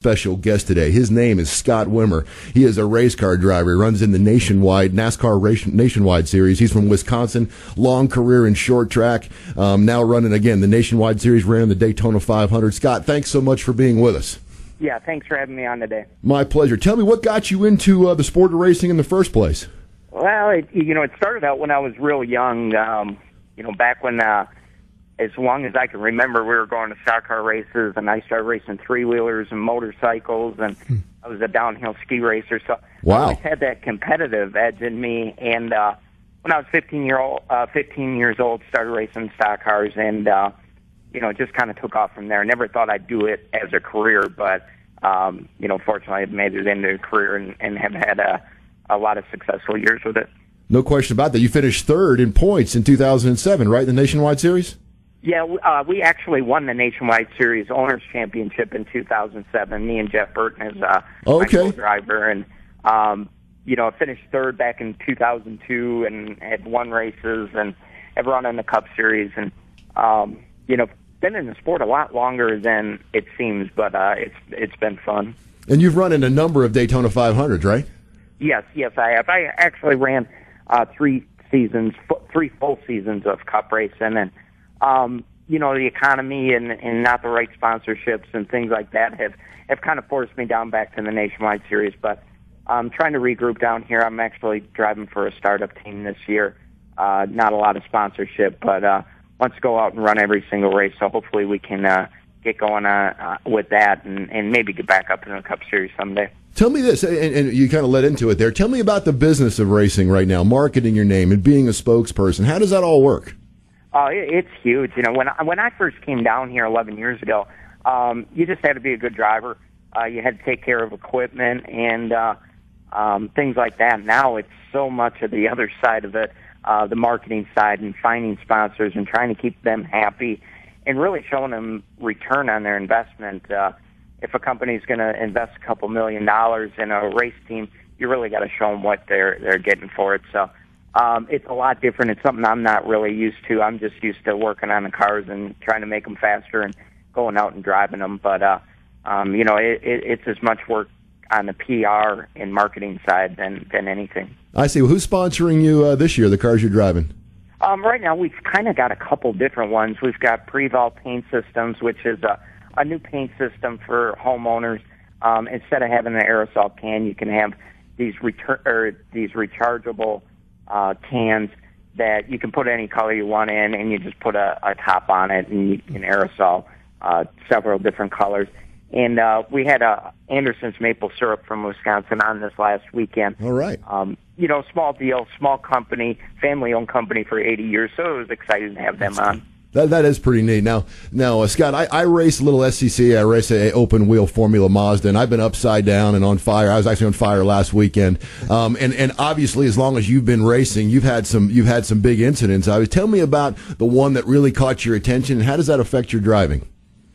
special guest today. His name is Scott Wimmer. He is a race car driver. He runs in the NASCAR Nationwide Series. He's from Wisconsin. Long career in short track. Now running again the Nationwide Series. Ran the Daytona 500. Scott, thanks so much for being with us. Yeah, thanks for having me on today. My pleasure. Tell me, what got you into the sport of racing in the first place? Well, it started out when I was real young. Back when, as long as I can remember, we were going to stock car races, and I started racing three-wheelers and motorcycles, and I was a downhill ski racer. So wow. I always had that competitive edge in me. And when I was 15 years old, started racing stock cars, and it just kind of took off from there. I never thought I'd do it as a career, but fortunately, I've made it into a career and have had a lot of successful years with it. No question about that. You finished third in points in 2007, right, in the Nationwide Series? Yeah, we actually won the Nationwide Series Owners Championship in 2007. Me and Jeff Burton as my co-driver, and finished third back in 2002, and had won races and have run in the Cup Series, and been in the sport a lot longer than it seems, but it's been fun. And you've run in a number of Daytona 500s, right? Yes, I have. I actually ran 3 full seasons of Cup racing, and the economy and not the right sponsorships and things like that have kind of forced me down back to the Nationwide Series. But I'm trying to regroup down here. I'm actually driving for a startup team this year. Not a lot of sponsorship, but wants to go out and run every single race. So hopefully we can get going with that and maybe get back up in the Cup Series someday. Tell me this, and you kind of led into it there. Tell me about the business of racing right now, marketing your name and being a spokesperson. How does that all work? It's huge. When I first came down here 11 years ago, you just had to be a good driver. You had to take care of equipment and things like that. Now it's so much of the other side of it, the marketing side, and finding sponsors and trying to keep them happy and really showing them return on their investment. If a company's going to invest a couple $1 million in a race team, you really got to show them what they're getting for it. So it's a lot different. It's something I'm not really used to. I'm just used to working on the cars and trying to make them faster and going out and driving them. But it's as much work on the PR and marketing side than anything. I see. Well, who's sponsoring you this year, the cars you're driving? Right now, we've kind of got a couple different ones. We've got Preval Paint Systems, which is a new paint system for homeowners. Instead of having an aerosol can, you can have these rechargeable cans that you can put any color you want in, and you just put a top on it, and you can aerosol several different colors. And we had Anderson's Maple Syrup from Wisconsin on this last weekend. All right. Small deal, small company, family-owned company for 80 years, so it was exciting to have them on. That is pretty neat. Now, Scott, I race a little SCC. I race a open wheel Formula Mazda, and I've been upside down and on fire. I was actually on fire last weekend. And obviously, as long as you've been racing, you've had some big incidents. Tell me about the one that really caught your attention, and how does that affect your driving?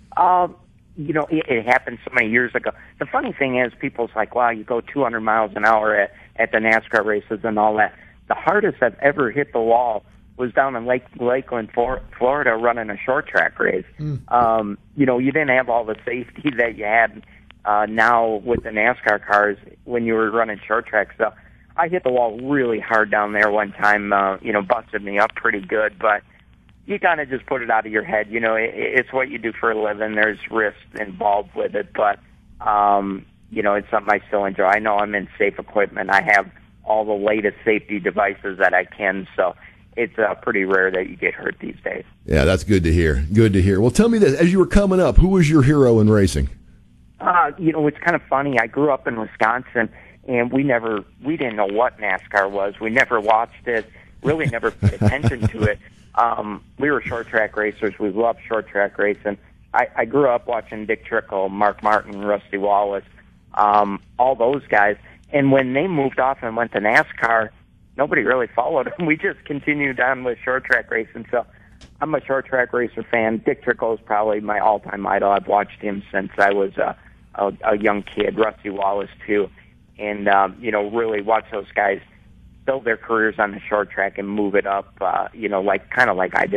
It happened so many years ago. The funny thing is, people's like, wow, you go 200 miles an hour at the NASCAR races and all that. The hardest I've ever hit the wall was down in Lakeland, Florida, running a short track race. You didn't have all the safety that you had now with the NASCAR cars when you were running short track. So I hit the wall really hard down there one time, busted me up pretty good, but you kind of just put it out of your head. It's what you do for a living. There's risks involved with it, but, it's something I still enjoy. I know I'm in safe equipment. I have all the latest safety devices that I can, so it's pretty rare that you get hurt these days. Yeah, that's good to hear. Good to hear. Well, tell me this. As you were coming up, who was your hero in racing? It's kind of funny. I grew up in Wisconsin, and we didn't know what NASCAR was. We never watched it, really never paid attention to it. We were short track racers. We loved short track racing. I grew up watching Dick Trickle, Mark Martin, Rusty Wallace, all those guys. And when they moved off and went to NASCAR, nobody really followed them. We just continued on with short track racing. So I'm a short track racer fan. Dick Trickle is probably my all-time idol. I've watched him since I was a young kid. Rusty Wallace, too. And, really watch those guys build their careers on the short track and move it up, like I did.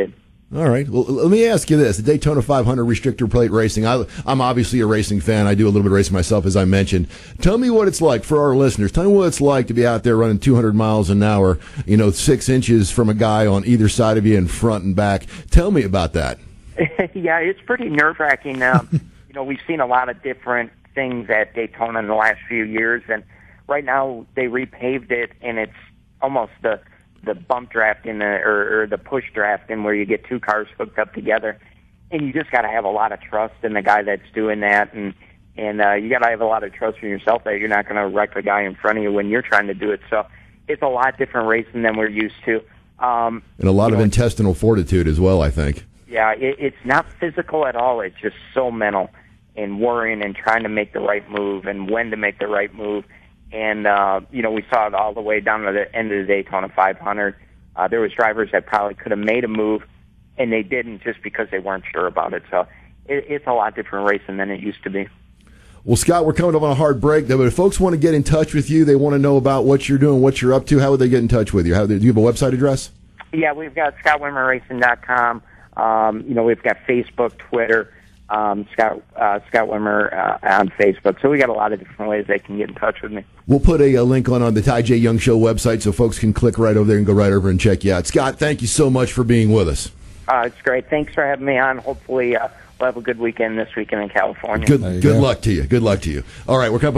All right. Well, let me ask you this: the Daytona 500 restrictor plate racing. I'm obviously a racing fan. I do a little bit of racing myself, as I mentioned. Tell me what it's like for our listeners. Tell me what it's like to be out there running 200 miles an hour. 6 inches from a guy on either side of you, in front and back. Tell me about that. Yeah, it's pretty nerve-wracking. We've seen a lot of different things at Daytona in the last few years, and right now they repaved it, and it's almost the bump draft or the push draft where you get two cars hooked up together, and you just got to have a lot of trust in the guy that's doing that, and you got to have a lot of trust in yourself that you're not going to wreck the guy in front of you when you're trying to do it. So it's a lot different racing than we're used to, and a lot of intestinal fortitude as well, I think. Yeah, it's not physical at all. It's just so mental and worrying and trying to make the right move and when to make the right move. And, we saw it all the way down to the end of the Daytona 500. There was drivers that probably could have made a move, and they didn't just because they weren't sure about it. So it's a lot different racing than it used to be. Well, Scott, we're coming up on a hard break, though, but if folks want to get in touch with you, they want to know about what you're doing, what you're up to, how would they get in touch with you? Do you have a website address? Yeah, we've got ScottWimmerRacing.com. We've got Facebook, Twitter, Scott Wimmer on Facebook. So we got a lot of different ways they can get in touch with me. We'll put a link on the Ty J. Young Show website so folks can click right over there and go right over and check you out. Scott, thank you so much for being with us. It's great. Thanks for having me on. Hopefully we'll have a good weekend this weekend in California. Good luck to you. Good luck to you. All right, we're coming